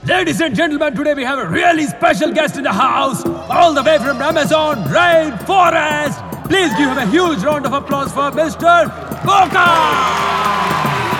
Ladies and gentlemen, today we have a really special guest in the house, all the way from Amazon rainforest. Please give him a huge round of applause for Mr. Boca!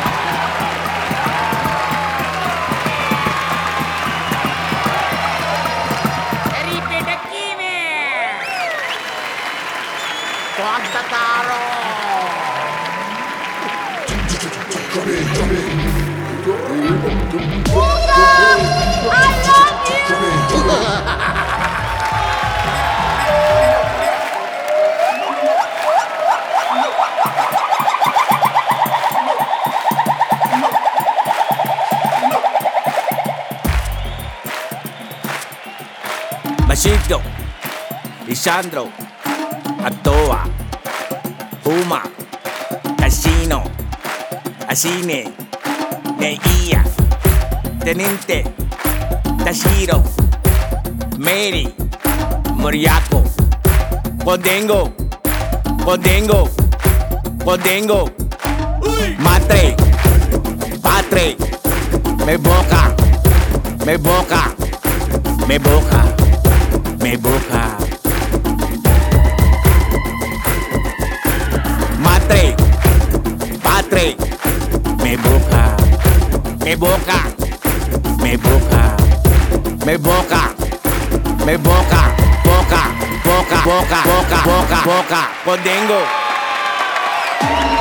Machito, Lisandro, Atoa, Puma, Casino, Asine, Neia, Teniente, Tashiro, Mary, Moriaco, Podengo, Podengo, Podengo, Matre, Patre, Me Boca, Me Boca, Me Boca. Me boca. Matre, patre, me boca. Me boca, me boca. Me boca, me boca. Boca, boca, boca, boca, boca, boca. Podengo.